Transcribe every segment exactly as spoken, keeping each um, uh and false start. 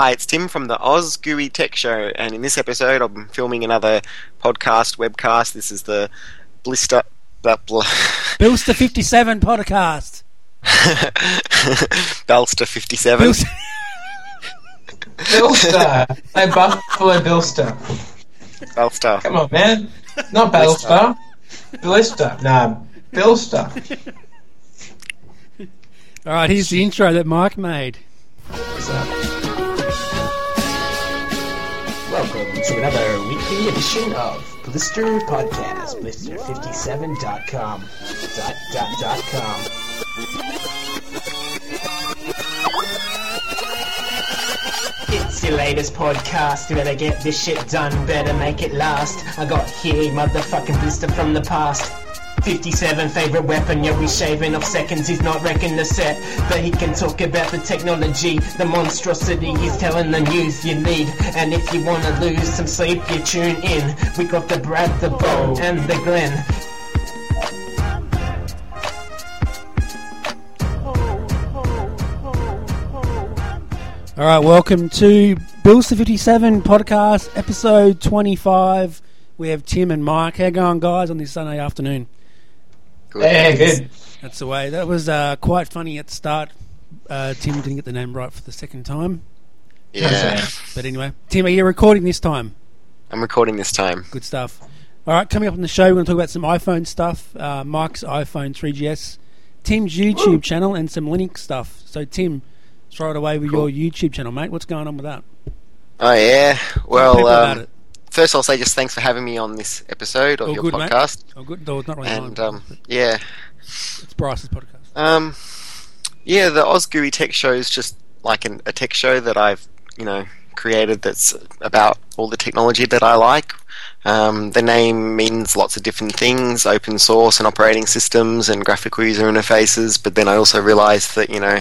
Hi, it's Tim from the Oz G U I Tech Show, and in this episode I'm filming another podcast, webcast. This is the Blister... The bl- Bilster fifty-seven podcast. Belster fifty-seven. Bilster. Bilster. Hey, Buffalo Bilster. Belster. Come on, man. Not Bilster. Blister. No, Bilster. All right, here's the intro that Mike made. What's up? Welcome to another weekly edition of Blister Podcast, blister fifty-seven dot com. Dot, dot, dot com. It's your latest podcast, you better get this shit done, better make it last. I got here, motherfucking blister from the past. fifty-seven favorite weapon, yeah, we shaving off seconds, he's not wrecking the set, but he can talk about the technology, the monstrosity, he's telling the news you need, and if you wanna lose some sleep, you tune in, we got the Brad, the Bo, and the Glenn. All right, welcome to Bilster fifty-seven podcast, episode twenty-five. We have Tim and Mike. How you going, guys, on this Sunday afternoon? Good. Hey, good. That's the way. That was uh, quite funny at the start. Uh, Tim didn't get the name right for the second time. Yeah. But anyway, Tim, are you recording this time? I'm recording this time. Good stuff. All right, coming up on the show, we're going to talk about some iPhone stuff, uh, Mike's iPhone three G S, Tim's YouTube Woo. channel, and some Linux stuff. So, Tim, throw it away with Cool. your YouTube channel, mate. What's going on with that? Oh, yeah. Tell Well, people about um, it. first I'll say just thanks for having me on this episode of All your good, mate. podcast. Oh, good. No, it's not really And, mine. um, yeah. It's Bryce's podcast. Um, yeah, the Oz G U I Tech Show is just like an, a tech show that I've, you know, created that's about all the technology that I like. Um, the name means lots of different things, open source and operating systems and graphical user interfaces, but then I also realised that, you know,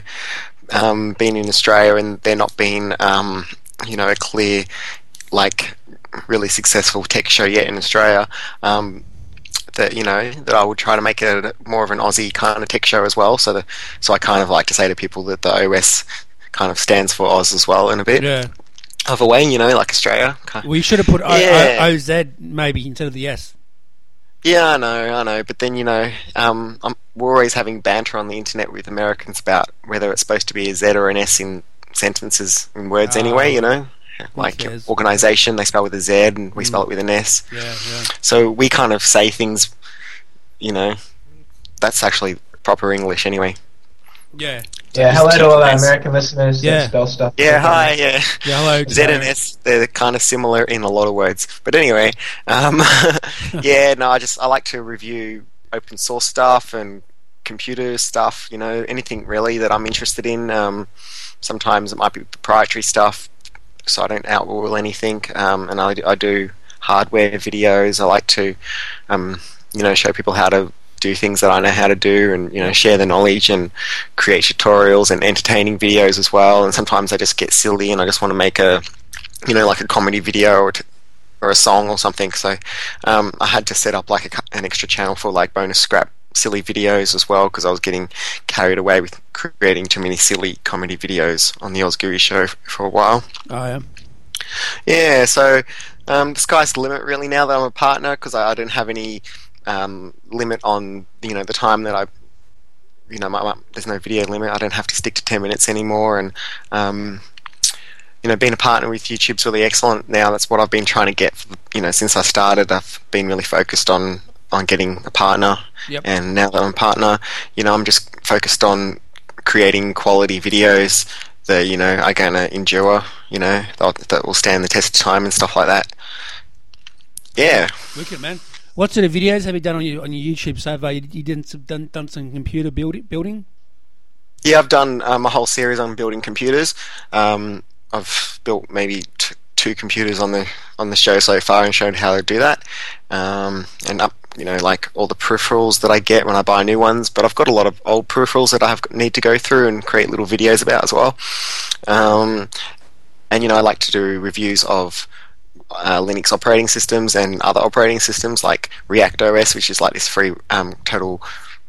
um, being in Australia and there not being, um, you know, a clear, like, really successful tech show yet in Australia, um, that, you know, that I would try to make it more of an Aussie kind of tech show as well. So the, so I kind of like to say to people that the O S kind of stands for Oz as well in a bit Yeah. of a way, you know, like Australia. Kind of. We should have put o- Yeah. o- O Z maybe instead of the S. Yeah, I know, I know. But then, you know, um, I'm, we're always having banter on the internet with Americans about whether it's supposed to be a Z or an S in sentences, in words Oh. anyway, you know. Like Yes. organisation, they spell with a Z and we spell it with an S. Yeah, yeah. So we kind of say things, you know, that's actually proper English anyway. Yeah. Yeah, hello to all our Yes. American listeners Yeah. that spell stuff. Yeah, hi, yeah. Yeah, hello. Z and S, they're kind of similar in a lot of words. But anyway, um, yeah, no, I just, I like to review open source stuff and computer stuff, you know, anything really that I'm interested in. Um, sometimes it might be proprietary stuff, so I don't outrule anything. Um, and I, I do hardware videos. I like to, um, you know, show people how to do things that I know how to do, and, you know, share the knowledge and create tutorials and entertaining videos as well. And sometimes I just get silly and I just want to make a, you know, like a comedy video or t- or a song or something. So um, I had to set up like a, an extra channel for like bonus scrap silly videos as well, because I was getting carried away with creating too many silly comedy videos on the Oz G U I show f- for a while. Oh, yeah. Yeah, so um, the sky's the limit really now that I'm a partner, because I, I don't have any um, limit on, you know, the time that I, you know, my, my, there's no video limit. I don't have to stick to ten minutes anymore, and um, you know, being a partner with YouTube's really excellent now. That's what I've been trying to get, for, you know, since I started. I've been really focused on on getting a partner, Yep. and now that I'm a partner, you know, I'm just focused on creating quality videos that, you know, are going to endure, you know, that, that will stand the test of time and stuff like that. Yeah. Wicked, man. What sort of videos have you done on your on your YouTube so far? You, you did some, done, done some computer build, building? Yeah, I've done um, a whole series on building computers. Um, I've built maybe t- two computers on the on the show so far and showed how to do that. Um, and up, you know, like all the peripherals that I get when I buy new ones. But I've got a lot of old peripherals that I have need to go through and create little videos about as well. Um, and you know, I like to do reviews of uh, Linux operating systems and other operating systems like React O S, which is like this free um, total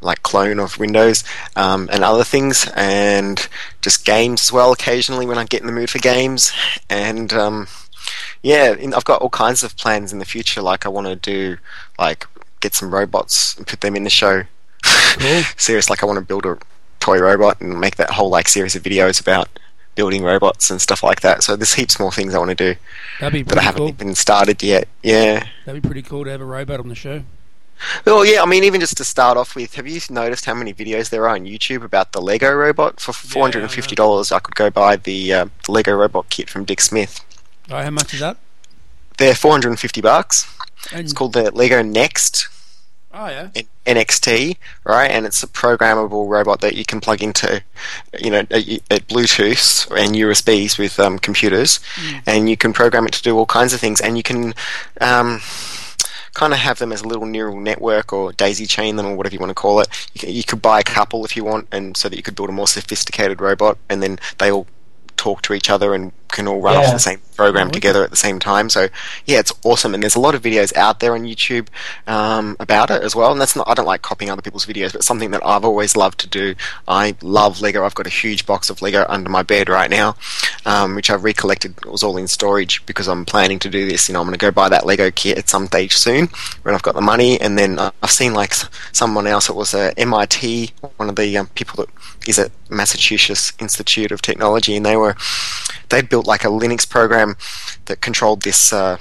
like clone of Windows um, and other things, and just games as well occasionally when I get in the mood for games. And um, yeah, in, I've got all kinds of plans in the future. Like I want to do like get some robots and put them in the show. Cool. Serious, like I want to build a toy robot and make that whole like series of videos about building robots and stuff like that. So there's heaps more things I want to do. That'd be but I haven't cool. even started yet. Yeah, that'd be pretty cool to have a robot on the show. Well, yeah, I mean, even just to start off with, have you noticed how many videos there are on YouTube about the Lego robot? For four hundred fifty dollars, yeah, I, I could go buy the, uh, the Lego robot kit from Dick Smith. All right, how much is that? They're four hundred fifty bucks. And it's called the Lego Next. Oh, yeah. N X T, right? And it's a programmable robot that you can plug into, you know, a, a Bluetooth and U S Bs with um, computers, mm. and you can program it to do all kinds of things, and you can um, kind of have them as a little neural network or daisy chain them or whatever you want to call it. You, can, you could buy a couple if you want, and so that you could build a more sophisticated robot, and then they all talk to each other and can all run yeah. off the same program oh, together at the same time. So yeah, it's awesome, and there's a lot of videos out there on YouTube um, about it as well. And that's not, I don't like copying other people's videos, but something that I've always loved to do. I love Lego. I've got a huge box of Lego under my bed right now, um, which I've recollected. It was all in storage because I'm planning to do this. You know, I'm going to go buy that Lego kit at some stage soon when I've got the money. And then uh, I've seen like someone else. It was a M I T, one of the um, people that is at Massachusetts Institute of Technology, and they were they built like a Linux program that controlled this, uh,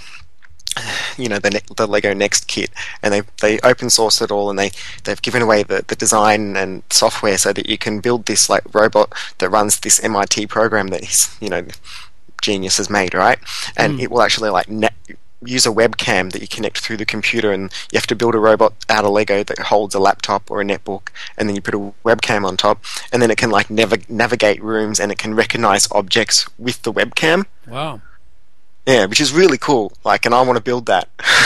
you know, the the Lego Next kit, and they they open sourced it all, and they they've given away the, the design and software so that you can build this like robot that runs this M I T program that his, you know, genius has made, right? And mm. it will actually like net use a webcam that you connect through the computer, and you have to build a robot out of Lego that holds a laptop or a netbook, and then you put a webcam on top, and then it can like nav- navigate rooms, and it can recognize objects with the webcam. Wow. Yeah, which is really cool. Like, and I want to build that.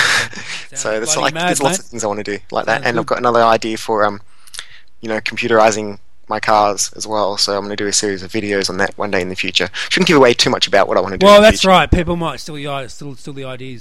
So there's like mad, there's lots mate. of things I want to do like that. Sounds and good. I've got another idea for um, you know, computerizing my cars as well, so I'm going to do a series of videos on that one day in the future. Shouldn't give away too much about what I want to do. Well, in the that's future. right. People might still the still still the ideas.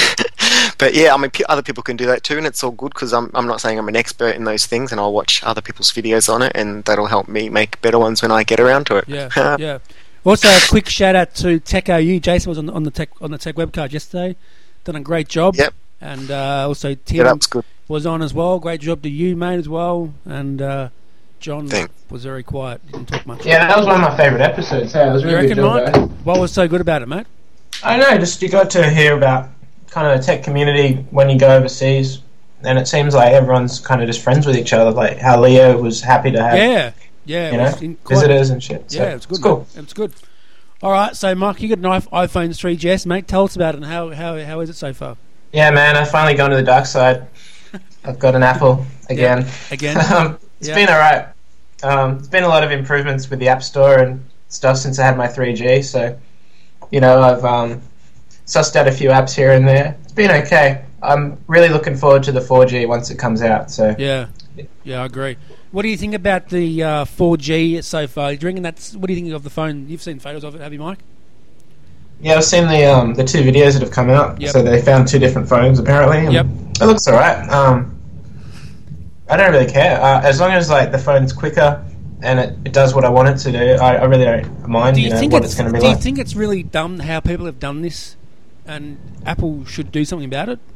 But yeah, I mean, p- other people can do that too, and it's all good because I'm I'm not saying I'm an expert in those things, and I'll watch other people's videos on it, and that'll help me make better ones when I get around to it. Yeah, yeah. Also, a quick shout out to Tech O U. Jason was on, on the tech on the tech webcast yesterday. Done a great job. Yep. And uh, also Tim yeah, that was, good. was on as well. Great job to you, mate, as well. And uh, John Thanks. was very quiet. Didn't talk much. Yeah, that was one of my favourite episodes. Yeah, it was really you reckon, good job, Mike? What was so good about it, mate? I don't know, just you got to hear about kind of the tech community when you go overseas, and it seems like everyone's kind of just friends with each other. Like how Leo was happy to have, yeah, yeah, you know, quite, visitors and shit. So yeah, it's good. It's cool. It's good. All right, so Mike, you got an iPhone three G S, mate. Tell us about it and how how how is it so far? Yeah, man, I've finally gone to the dark side. I've got an Apple again. Yep. Again, um, it's yep. been alright. Um, it's been a lot of improvements with the App Store and stuff since I had my three G. So, you know, I've um, sussed out a few apps here and there. It's been okay. I'm really looking forward to the four G once it comes out. So yeah, yeah, I agree. What do you think about the uh, four G so far? You're drinking that? What do you think of the phone? You've seen photos of it, have you, Mike? Yeah, I've seen the um, the two videos that have come out. Yep. So they found two different phones apparently. And yep. It looks alright. Um, I don't really care uh, as long as like the phone's quicker and it, it does what I want it to do. I, I really don't mind. Do you, you know, think what it's, it's going to be do like. you think it's really dumb how people have done this, and Apple should do something about it?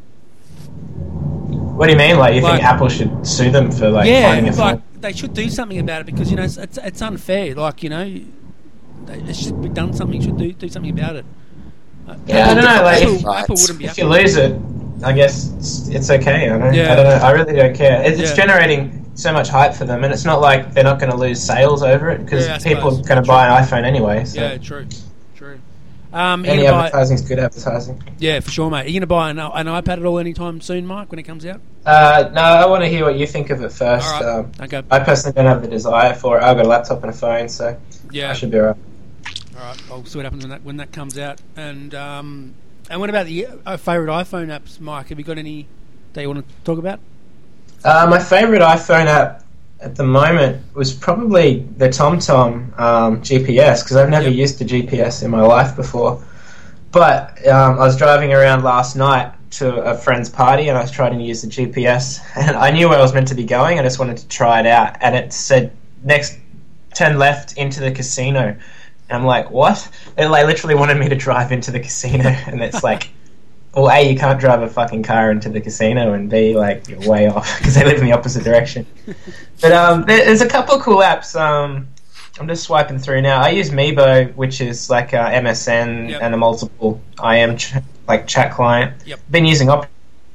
What do you mean? Like you like, think Apple should sue them for like yeah, finding a phone? like they should do something about it because you know it's it's, it's unfair. Like you know, they, it should be done something. Should do do something about it. Yeah, Apple, I don't know. Like Apple, if, Apple wouldn't be. If Apple. you lose it, I guess it's, it's okay. I don't, Yeah. I don't know. I really don't care. It's, it's Yeah. generating so much hype for them, and it's not like they're not going to lose sales over it because Yeah, I people suppose. are going to buy an iPhone anyway. So. Yeah, true, true. Um, you Any gonna buy, advertising's good advertising. yeah, for sure, mate. Are you going to buy an, an iPad at all anytime soon, Mike, when it comes out? Uh, no, I want to hear what you think of it first. All right. Um, Okay. I personally don't have the desire for it. I've got a laptop and a phone, so Yeah. I should be alright. All right, I'll see what happens when that when that comes out. And um, and what about the uh, favourite iPhone apps, Mike? Have you got any that you want to talk about? Uh, my favourite iPhone app at the moment was probably the TomTom um, G P S because I've never Yep. used the G P S in my life before. But um, I was driving around last night to a friend's party and I was trying to use the G P S, and I knew where I was meant to be going. I just wanted to try it out, and it said next, turn left into the casino. And I'm like, what? They like literally wanted me to drive into the casino, and it's like, well, A, you can't drive a fucking car into the casino, and B, like, you're way off because they live in the opposite direction. But um, there, there's a couple of cool apps. Um, I'm just swiping through now. I use Meebo, which is like a M S N yep. and a multiple I M ch- like chat client. Yep. Been using Opera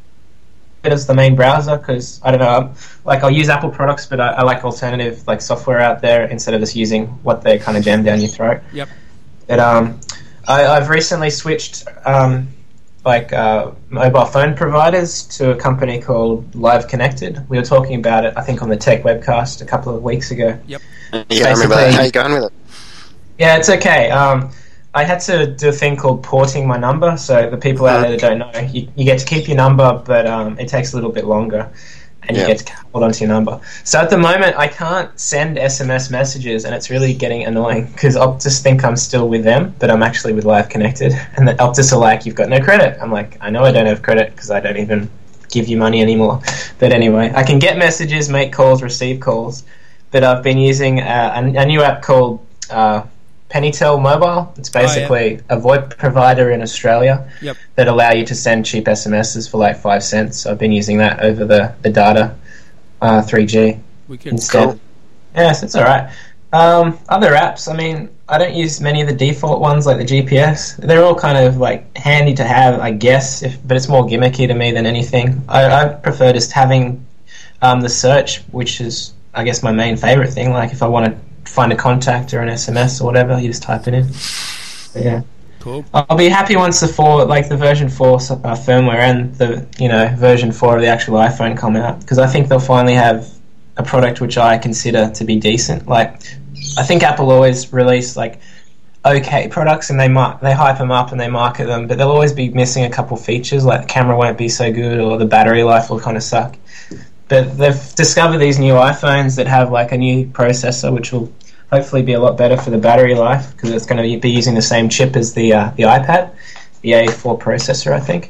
as the main browser because I don't know, I'm, like I'll use Apple products, but I, I like alternative like software out there instead of just using what they kind of jam down your throat. Yep. But um, I, I've recently switched um. like uh, mobile phone providers to a company called Live Connected. We were talking about it, I think, on the Tech Webcast a couple of weeks ago. Yep. Yeah, I remember that. How are you going with it? Yeah, it's okay. Um, I had to do a thing called porting my number, so the people out there that don't know, you, you get to keep your number, but um, it takes a little bit longer, and yeah. you get to hold onto your number. So at the moment, I can't send S M S messages, and it's really getting annoying, because Optus think I'm still with them, but I'm actually with Live Connected, and the Optus are like, you've got no credit. I'm like, I know I don't have credit, because I don't even give you money anymore. But anyway, I can get messages, make calls, receive calls, but I've been using uh, a, a new app called uh, Pennytel Mobile. It's basically oh, yeah. a VoIP provider in Australia yep. that allow you to send cheap S M Ses for like five cents. So I've been using that over the, the data uh, three G instead. Cool. Yes, it's all right. Um, other apps, I mean, I don't use many of the default ones like the G P S. They're all kind of like handy to have, I guess, if, but it's more gimmicky to me than anything. I, I prefer just having um, the search, which is, I guess, my main favorite thing. Like if I want to find a contact or an S M S or whatever, you just type it in. But yeah. Cool. I'll be happy once the four, like the version four uh, firmware and the you know version four of the actual iPhone come out, because I think they'll finally have a product which I consider to be decent. Like I think Apple always release like okay products and they mark they hype them up and they market them, but they'll always be missing a couple features, like the camera won't be so good or the battery life will kind of suck. But they've discovered these new iPhones that have like a new processor, which will hopefully be a lot better for the battery life, because it's going to be using the same chip as the uh, the iPad, the A four processor, I think.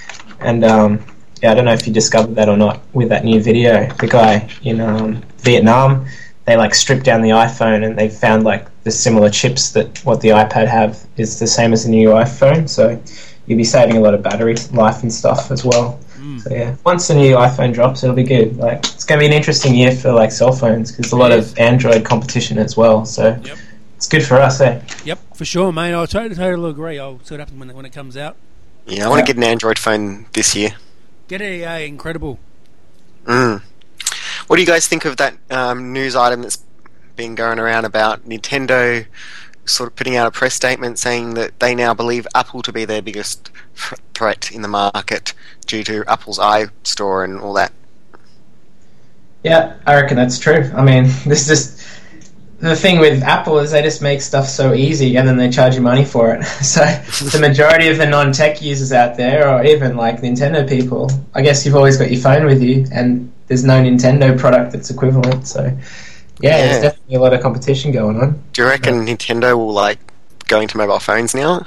And um, yeah, I don't know if you discovered that or not with that new video. The guy in um, Vietnam, they like stripped down the iPhone and they found like the similar chips that what the iPad have is the same as the new iPhone. So you'll be saving a lot of battery life and stuff as well. So yeah, once the new iPhone drops, it'll be good. Like it's going to be an interesting year for like cell phones, because there's a lot of Android competition as well. So yep. it's good for us, eh? Yep, for sure, mate. I totally, totally agree. I'll see what happens when it, when it comes out. Yeah, I want to yeah. get an Android phone this year. Get it, yeah, incredible. Mm. What do you guys think of that um, news item that's been going around about Nintendo sort of putting out a press statement saying that they now believe Apple to be their biggest f- threat in the market due to Apple's iStore and all that? Yeah, I reckon that's true. I mean, this is the thing with Apple is they just make stuff so easy and then they charge you money for it. So the majority of the non-tech users out there, or even like Nintendo people, I guess you've always got your phone with you and there's no Nintendo product that's equivalent. So yeah, yeah. there's definitely a lot of competition going on. Do you reckon yeah. Nintendo will like go into mobile phones now?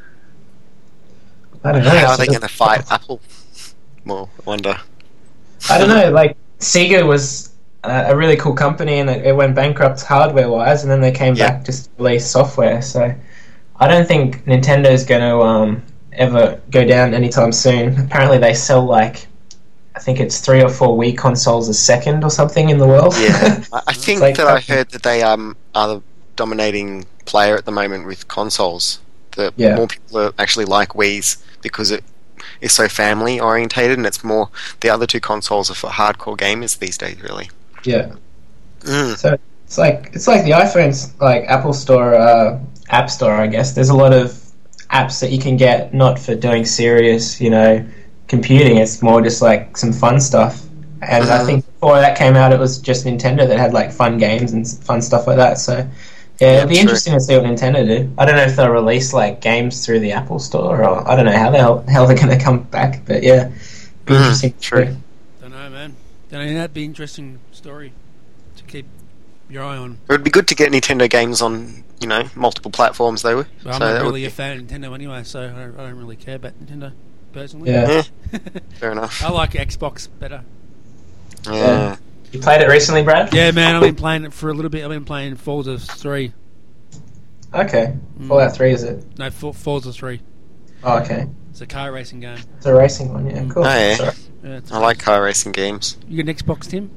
I don't know. How are they going to fight Apple? Well, I wonder. I don't know. Like Sega was uh, a really cool company, and it, it went bankrupt hardware-wise, and then they came yeah. back just to release software. So I don't think Nintendo's going to um, ever go down anytime soon. Apparently, they sell like I think it's three or four Wii consoles a second or something in the world. Yeah, I think like that I heard that they um, are the dominating player at the moment with consoles. That yeah. more people actually like Wii's because it is so family orientated, and it's more the other two consoles are for hardcore gamers these days, really. Yeah. Mm. So it's like it's like the iPhone's like Apple Store, uh, App Store, I guess. There's a lot of apps that you can get not for doing serious, you know, computing. It's more just like some fun stuff. And mm. I think before that came out, it was just Nintendo that had like fun games and fun stuff like that. So yeah, it'll be true. Interesting to see what Nintendo do. I don't know if they'll release like games through the Apple Store, or I don't know how the hell, how they're going to come back. But yeah, be mm, interesting. True. Don't know, man. Don't know. That'd be an interesting story to keep your eye on. It would be good to get Nintendo games on, you know, multiple platforms, though. But I'm so not really be... a fan of Nintendo anyway, so I don't, I don't really care about Nintendo. personally. Yeah. Yeah, fair enough. I like Xbox better. Yeah. You played it recently, Brad? Yeah, man, I've been playing it for a little bit. I've been playing Forza three. Okay. Fallout three, is it? No, For- Forza three. Oh, okay. It's a car racing game. It's a racing one, yeah. Cool. Oh, yeah. Sorry. Yeah, it's I like car racing games. You get an Xbox, Tim?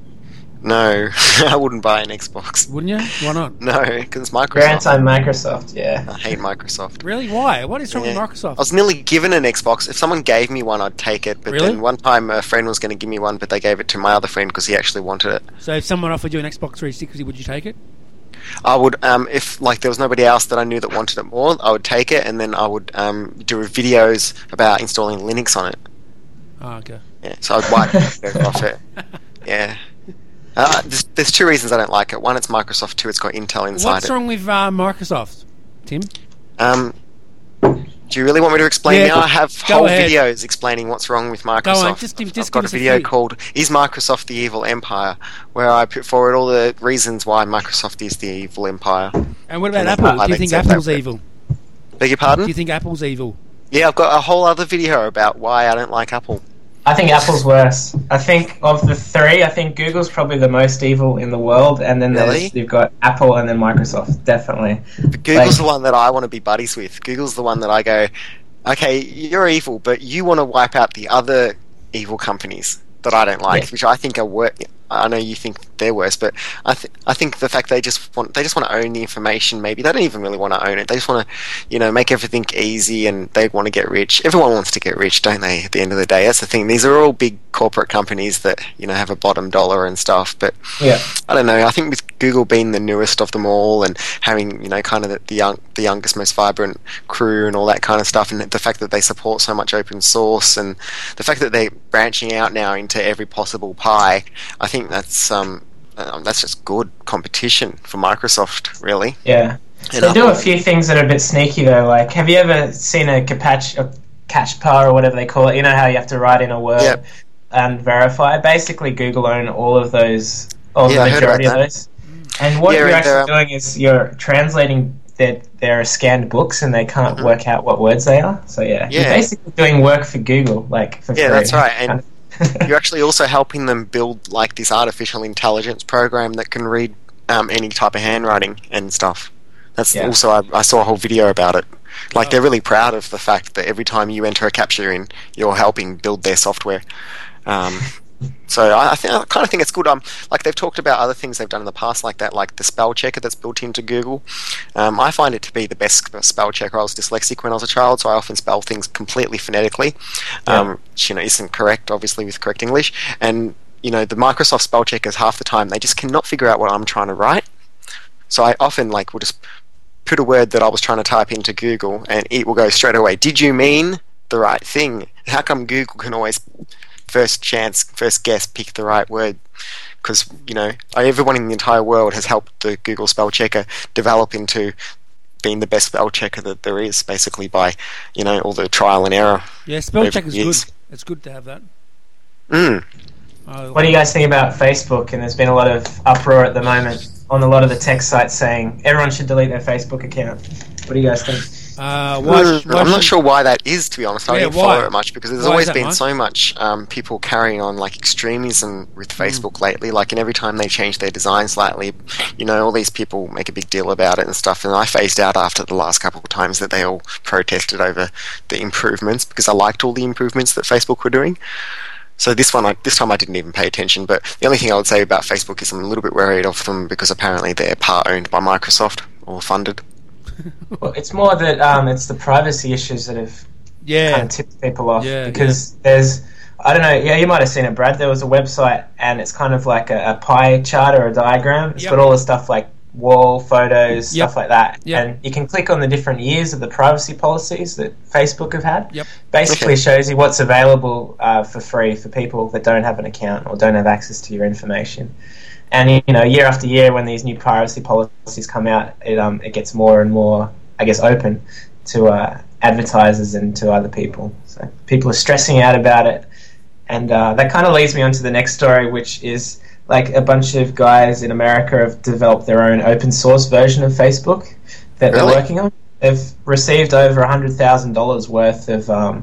No, I wouldn't buy an Xbox. Wouldn't you? Why not? No, because it's You're Microsoft. anti-Microsoft, yeah. I hate Microsoft. Really? Why? What is wrong Yeah. with Microsoft? I was nearly given an Xbox. If someone gave me one, I'd take it. But Really? then one time a friend was going to give me one, but they gave it to my other friend because he actually wanted it. So if someone offered you an Xbox three sixty, would you take it? I would, um, if like there was nobody else that I knew that wanted it more, I would take it, and then I would um, do videos about installing Linux on it. Oh, okay. Yeah, so I'd wipe it off it. Yeah. Uh, there's, there's two reasons I don't like it. One, it's Microsoft. Two, it's got Intel inside What's it. wrong with uh, Microsoft, Tim? Um, do you really want me to explain Yeah, now? I have go whole ahead. videos explaining what's wrong with Microsoft. Go on, just give- just I've got give us a a video few. called "Is Microsoft the Evil Empire?" where I put forward all the reasons why Microsoft is the evil empire. And what about And that's Apple? why Do you they think said that Apple's way. evil? Beg your Do pardon? you think Apple's evil? Yeah, I've got a whole other video about why I don't like Apple. I think Apple's worse. I think of the three, I think Google's probably the most evil in the world, and then Really? there's, you've got Apple and then Microsoft, definitely. But Google's Like- the one that I want to be buddies with. Google's the one that I go, okay, you're evil, but you want to wipe out the other evil companies that I don't like, Yeah. which I think are worse. I know you think they're worse, but I, th- I think the fact they just want they just want to own the information. Maybe they don't even really want to own it. They just want to, you know, make everything easy, and they want to get rich. Everyone wants to get rich, don't they? At the end of the day, that's the thing. These are all big corporate companies that you know have a bottom dollar and stuff. But Yeah. I don't know. I think with Google being the newest of them all and having you know kind of the, the young, the youngest, most vibrant crew and all that kind of stuff, and the fact that they support so much open source, and the fact that they're branching out now into every possible pie, I think that's um, um that's just good competition for Microsoft, really. Yeah. And They do a Apple- few things that are a bit sneaky, though. Like, have you ever seen a capac- a CAPTCHA or whatever they call it? You know how you have to write in a word Yep. and verify? Basically, Google own all of those, all Yeah, I the heard majority of about that. those. And what Yeah, you're and actually they're, um, doing is you're translating their, their scanned books, and they can't Mhm. work out what words they are. So, yeah, you're Yeah. basically doing work for Google, like, for Yeah, free. that's right. And you're actually also helping them build like this artificial intelligence program that can read um, any type of handwriting and stuff. That's Yeah. also I, I saw a whole video about it. Like Oh. they're really proud of the fact that every time you enter a captcha in, you're helping build their software. Um, so I, I think I kind of think it's good. Um, like they've talked about other things they've done in the past, like that, like the spell checker that's built into Google. Um, I find it to be the best spell checker. I was dyslexic when I was a child, so I often spell things completely phonetically, um, Yeah. which you know isn't correct, obviously, with correct English. And you know the Microsoft spell checkers, half the time they just cannot figure out what I'm trying to write. So I often like will just put a word that I was trying to type into Google, and it will go straight away. Did you mean the right thing? How come Google can always first chance, first guess, pick the right word? Because you know everyone in the entire world has helped the Google spell checker develop into being the best spell checker that there is, basically by you know all the trial and error. Yeah, spell Over check is years. good. It's good to have that. Mm. I- What do you guys think about Facebook? And there's been a lot of uproar at the moment on a lot of the tech sites saying everyone should delete their Facebook account. What do you guys think? Uh, why, Mm, sh- why I'm not should- sure why that is, to be honest. I Yeah, didn't follow why? it much because there's Why is always that, been Mike? so much um, people carrying on like extremism with Hmm. Facebook lately. Like, and every time they change their design slightly, you know, all these people make a big deal about it and stuff. And I phased out after the last couple of times that they all protested over the improvements because I liked all the improvements that Facebook were doing. So this one, I, this time I didn't even pay attention. But the only thing I would say about Facebook is I'm a little bit worried of them because apparently they're part owned by Microsoft or funded. Well, it's more that um, it's the privacy issues that have Yeah. kind of tipped people off. Yeah, because there's, I don't know, yeah, you might have seen it, Brad. There was a website, and it's kind of like a, a pie chart or a diagram. It's Yep. got all the stuff like wall photos, Yep. stuff like that. Yep. And you can click on the different years of the privacy policies that Facebook have had. Yep. Basically Okay. shows you what's available uh, for free for people that don't have an account or don't have access to your information. And you know, year after year, when these new privacy policies come out, it um it gets more and more, I guess, open to uh, advertisers and to other people. So people are stressing out about it, and uh, that kind of leads me on to the next story, which is like a bunch of guys in America have developed their own open source version of Facebook that Really? they're working on. They've received over a hundred thousand dollars worth of um,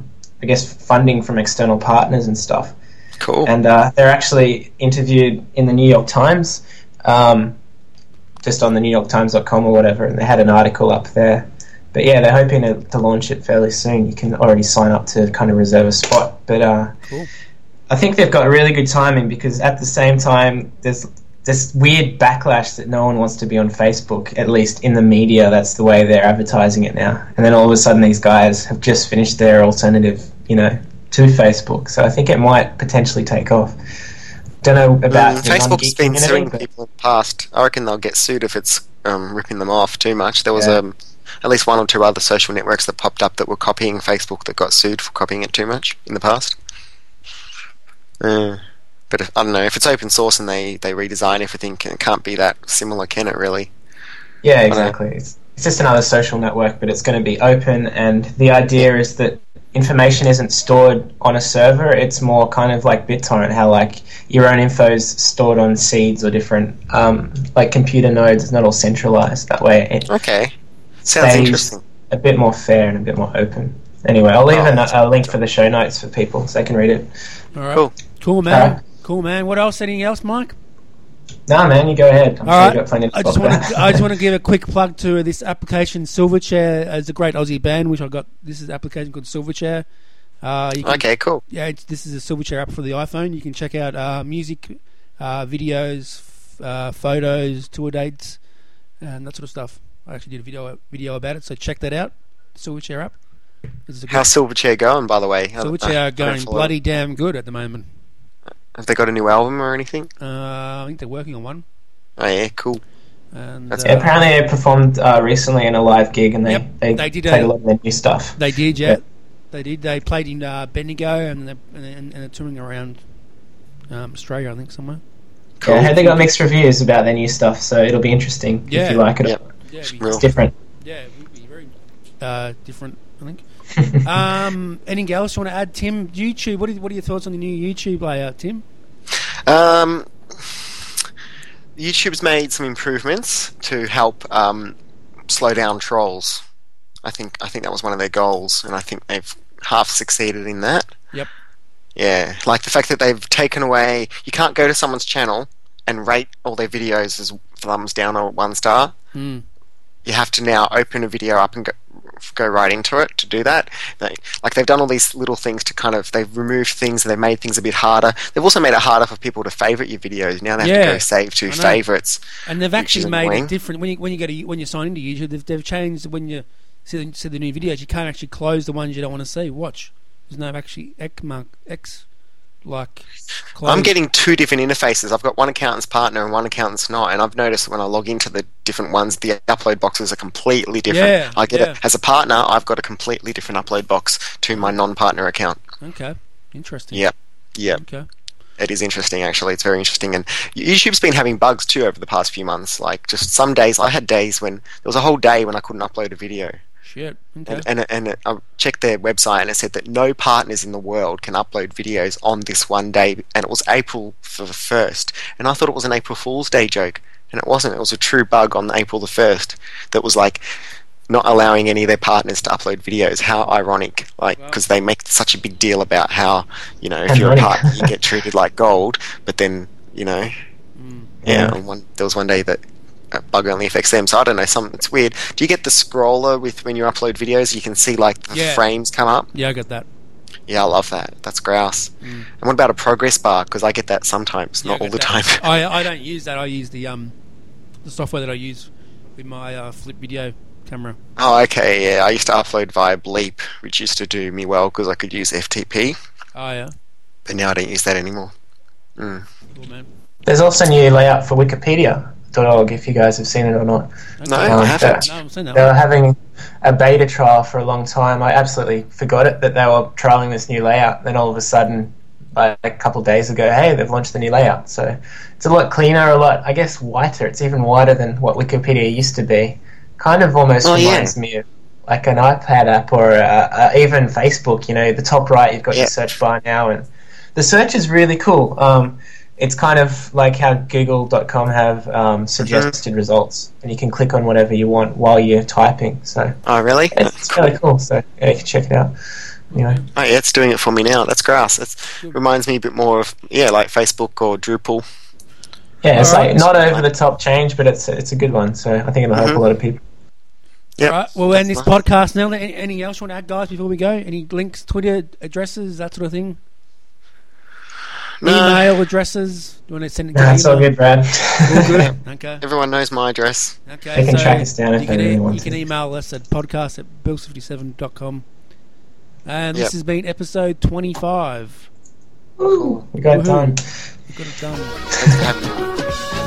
I guess, funding from external partners and stuff. Cool. And uh, they're actually interviewed in the New York Times, um, just on the New York Times dot com or whatever, and they had an article up there. But yeah, they're hoping to, to launch it fairly soon. You can already sign up to kind of reserve a spot. But uh, Cool. I think they've got really good timing, because at the same time, there's this weird backlash that no one wants to be on Facebook, at least in the media. That's the way they're advertising it now. And then all of a sudden these guys have just finished their alternative, you know, to Facebook. So I think it might potentially take off. Don't know about... Mm, the Facebook's non-geek been community, suing but- people in the past. I reckon they'll get sued if it's um, ripping them off too much. There was Yeah. um, at least one or two other social networks that popped up that were copying Facebook that got sued for copying it too much in the past. Uh, but if, I don't know, if it's open source and they, they redesign everything, it can't be that similar, can it really? Yeah, exactly. It's, it's just another social network, but it's going to be open, and the idea is that information isn't stored on a server. It's more kind of like BitTorrent, how like your own info is stored on seeds or different um, like computer nodes. It's not all centralized. That way it Okay. Sounds stays interesting. a bit more fair and a bit more open. Anyway, I'll leave Oh, a, that's a link for the show notes for people so they can read it. All right. Cool. Cool, man. Alright. Cool, man. What else? Anything else, Mike? Nah, man, you go ahead. I'm All sure right. you've got plenty to I talk just want about. to I just want to give a quick plug to this application Silverchair. It's a great Aussie band which I got. This is an application called Silverchair. Uh, you can, Okay, cool. Yeah, it's, this is a Silverchair app for the iPhone. You can check out uh, music, uh, videos, f- uh, photos, tour dates, and that sort of stuff. I actually did a video video about it, so check that out. Silverchair app. This is a good How's Silverchair going, by the way? I- I- I Silverchair don't going follow bloody them. damn good at the moment. Have they got a new album or anything? Uh, I think they're working on one. Oh yeah, cool. And, That's- uh, Yeah, apparently they performed uh, recently in a live gig, and they, Yep, they, they did played a- a lot of their new stuff. They did, yeah. Yeah. They did. They played in uh, Bendigo and they're, and, and, and they're touring around um, Australia, I think, somewhere. Yeah, I heard they got mixed reviews about their new stuff, so it'll be interesting Yeah. if you like it. Yep. Yeah, it'd be, Real. It's different. yeah, it would be very uh, different, I think. um, anything else you want to add, Tim? YouTube. What are, what are your thoughts on the new YouTube layout, Tim? Um, YouTube's made some improvements to help um, slow down trolls. I think I think that was one of their goals, and I think they've half succeeded in that. Yep. Yeah, like the fact that they've taken away. You can't go to someone's channel and rate all their videos as thumbs down or one star. Mm. You have to now open a video up and go, go right into it to do that. They, like they've done all these little things to kind of they've removed things and they've made things a bit harder. They've also made it harder for people to favourite your videos. Now they have Yeah, to go save to I know. favourites. And they've Which actually is made annoying. it different when you when you go to when you sign into YouTube. They've, they've changed when you see the, see the new videos. You can't actually close the ones you don't want to see. Watch. There's no actually X mark X like. Close. I'm getting two different interfaces. I've got one accountant's partner and one accountant's not, and I've noticed when I log into the different ones, the upload boxes are completely different. Yeah, I get yeah. it as a partner. I've got a completely different upload box to my non-partner account. Okay, interesting. Yep, yep. Okay. It is interesting, actually. It's very interesting, and YouTube's been having bugs too over the past few months. Like, just some days, I had days when there was a whole day when I couldn't upload a video. Shit. Okay. And, and, and I checked their website and it said that no partners in the world can upload videos on this one day, and it was April for the first. And I thought it was an April Fool's Day joke, and it wasn't. It was a true bug on April the first that was like not allowing any of their partners to upload videos. How ironic! Like, Wow. because they make such a big deal about how, you know, if you're a Ironic. partner, you get treated like gold, but then, you know, Mm. yeah. Yeah. On one, there was one day that a bug only affects them, so I don't know. Some it's weird. Do you get the scroller with when you upload videos? You can see like the Yeah. frames come up. Yeah, I got that. Yeah, I love that. That's grouse. Mm. And what about a progress bar? Because I get that sometimes, Yeah, not I all the get time. that. I I don't use that. I use the um the software that I use with my uh, flip video camera. Oh, okay. Yeah, I used to upload via Bleep, which used to do me well because I could use F T P, Oh yeah. but now I don't use that anymore. Mm. Cool, man. There's also a new layout for Wikipedia dot org, if you guys have seen it or not. No, Okay. I Um, haven't. No, I've seen that They one. were having a beta trial for a long time. I absolutely forgot it that they were trialing this new layout. Then all of a sudden, like a couple of days ago, hey, they've launched the new layout. So it's a lot cleaner, a lot, I guess, whiter. It's even whiter than what Wikipedia used to be. Kind of almost Oh, yeah. reminds me of like an iPad app or uh, uh, even Facebook. You know, the top right, you've got Yeah. your search bar now, and the search is really cool. Um, it's kind of like how Google dot com have um, suggested results, and you can click on whatever you want while you're typing. So Oh, really? it's, it's really cool. So yeah, you can check it out. you know. Oh yeah, it's doing it for me now. That's grass. It reminds me a bit more of yeah, like Facebook or Drupal. Yeah, it's Alright. like not over the top change, but it's it's a good one. So I think it'll help Mhm. a lot of people. Yep. All right, we'll end this That's podcast now. Any, anything else you want to add, guys, before we go? Any links, Twitter addresses, that sort of thing? No, Email addresses? Do you want to send it to Nah, it's all email? good, Brad. All good. Okay. everyone knows my address. Okay. They can so track us down if you they can, really e- want you to. can email us at podcast at bills fifty-seven dot com. And Yep. this has been episode twenty-five. Ooh, we got it Woohoo. done. We've got it done. Thanks for having me.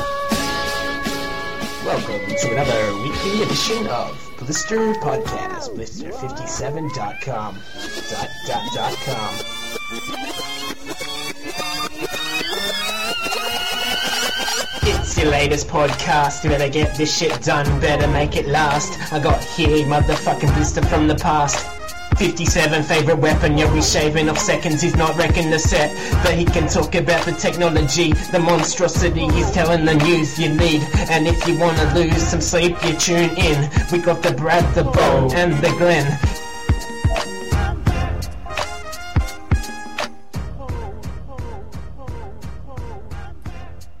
Welcome to another weekly edition of Blister Podcast, blister fifty-seven dot com. Dot, dot, dot com. It's your latest podcast, you better get this shit done, better make it last. I got here, motherfucking blister from the past. fifty-seven favorite weapon, yeah, we shaving off seconds, he's not wrecking the set. But he can talk about the technology, the monstrosity, he's telling the news you need. And if you wanna lose some sleep, you tune in. We got the Brad, the Bo, and the Glenn.